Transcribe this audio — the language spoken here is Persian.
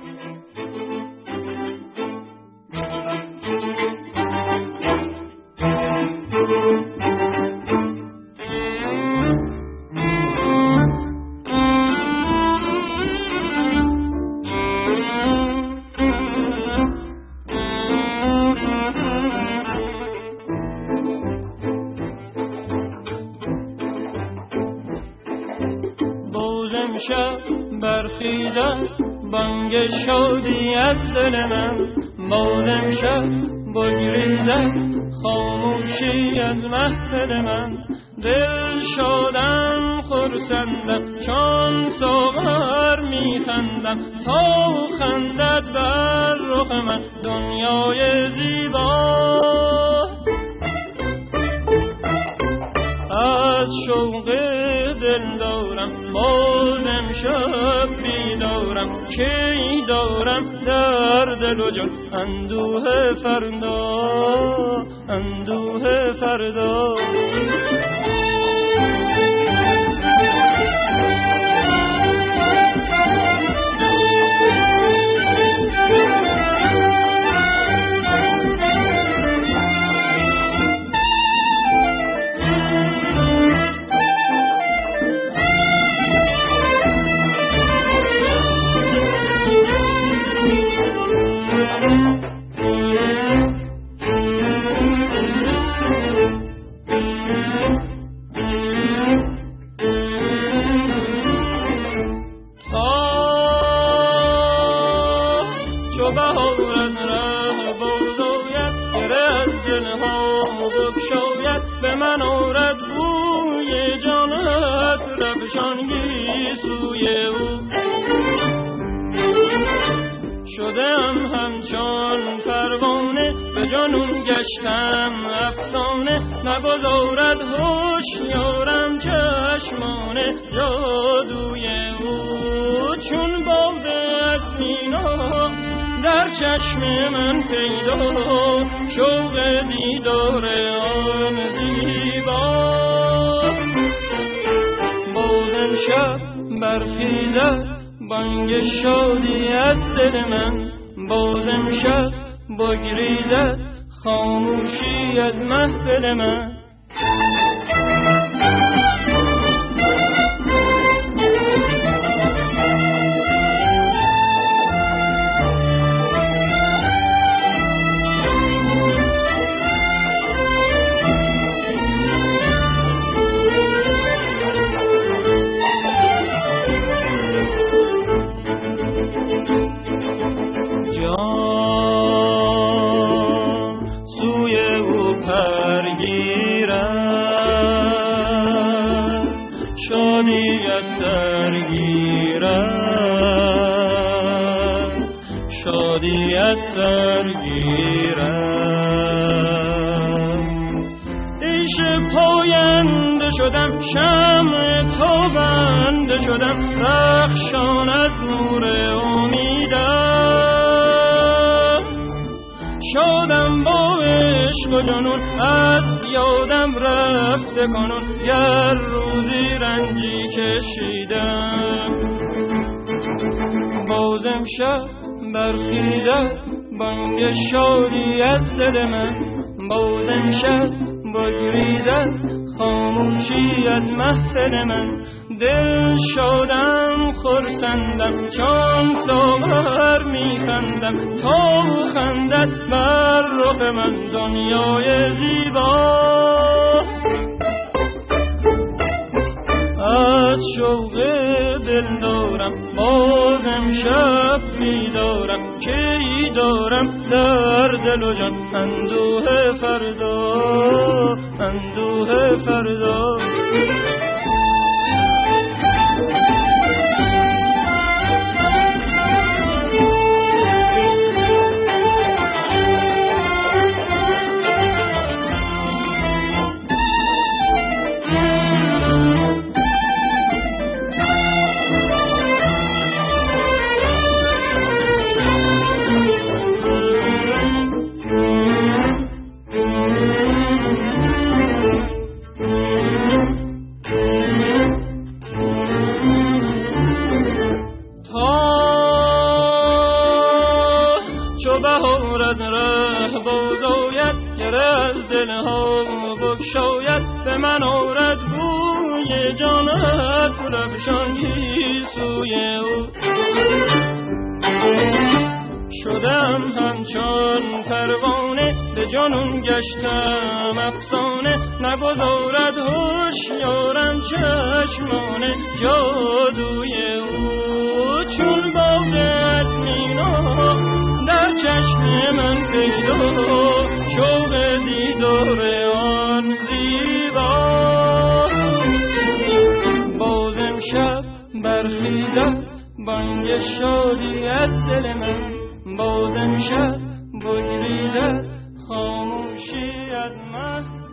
شب برخیزد بانگ شادی از دل من، باز امشب بگریزد خاموشی از محفل من. دل شادم خرسندم چون ساغر میخندم، تا خندد بر رخ من دنیای زیبا. از شوق دل دارم باز امشب بیدارم، کی دارم در دل و جان اندوه فردا، اندوه فردا. به من آورد بوی جانت رفشانگی سوی او. شدم همچون پروانه به جانون گشتم افسانه، نگذارد هوشیارم چشمان جادوی او. چون باز از مینا در چشم من پیدا، شوق دیدار آن زیبا. باز امشب برخیزد بانگ شادی از دل من، باز امشب بگریزد خاموشی از محفل من. شادی از سرگیرم، عیش پاینده شدم، شمع تابنده شدم، رخشان از نور امیدم. شادم با عشق و جنون، از یادم رفته کنون، گر روزی رنجی کشیدم. باز امشب برخیزد بانگ شادی از دل من، باز امشب بگریزد خاموشی از محفل من. دل شادم خرسندم چون ساغر میخندم، تا خندد بر رخ من دنیای زیبا. از شوق دل دارم باز امشب بیدارم، کی دارم در دل و جان اندوه فردا، اندوه فردا. از ره بازاید، گر از دلها بگشاید، به من آرد بوی جانت لبشانی سوی او. شدم همچون پروانه، به جانون گشتم افسانه، نگذارد هوشیارم چشمان جادوی او. چون باد از مینا در چشم من پیدا، شوق دیدار آن زیبا. باز امشب برخیزد بانگ شادی از دل من، باز امشب بگریزد خاموشی از من.